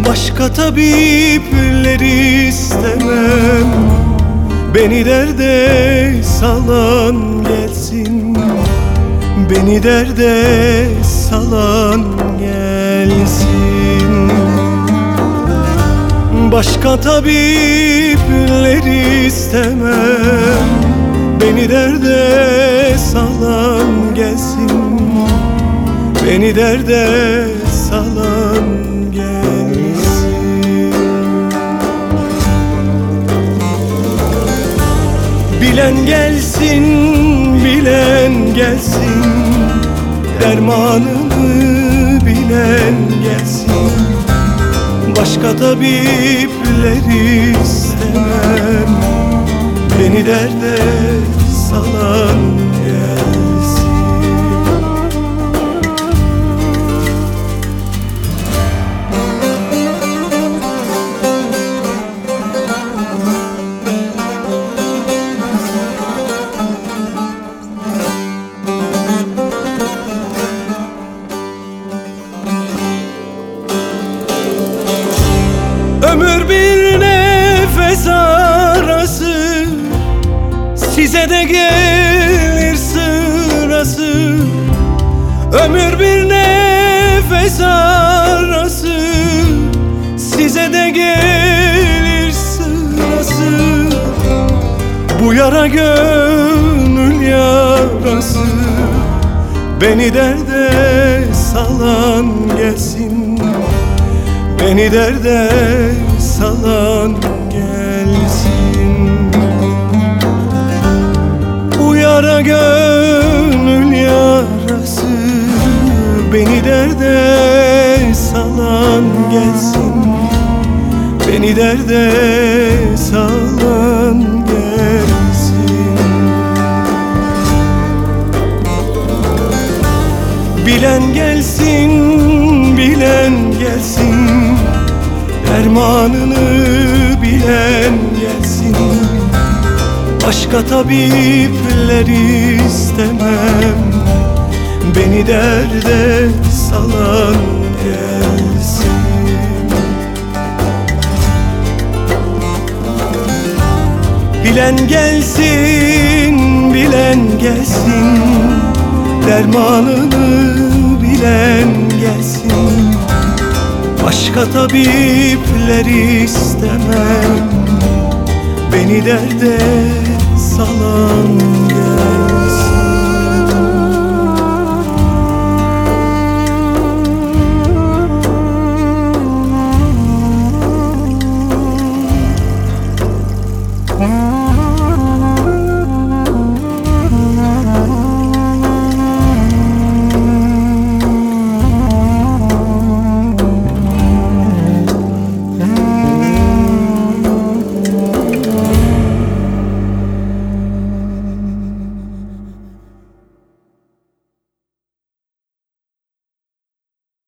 Başka tabipleri istemem, beni derde salan gelsin, beni derde salan gelsin. Başka tabipleri istemem, beni derde salan gelsin, beni derde salan gelsin. Bilen gelsin, bilen gelsin, dermanını bilen gelsin. Başka tabipleri istemem, beni derde salan gelsin. Ömür bir nefes arası, size de gelir sırası. Ömür bir nefes arası, size de gelir sırası. Bu yara gönül yarası, beni derde salan gelsin, beni derde salan gelsin. Bu yara gönül yarası, beni derde salan gelsin, beni derde salan gelsin. Bilen gelsin, bilen gelsin, dermanını bilen gelsin. Başka tabipleri istemem, beni derde salan gelsin. Bilen gelsin, bilen gelsin, dermanını bilen gelsin. Başka tabipleri istemem, beni derde salan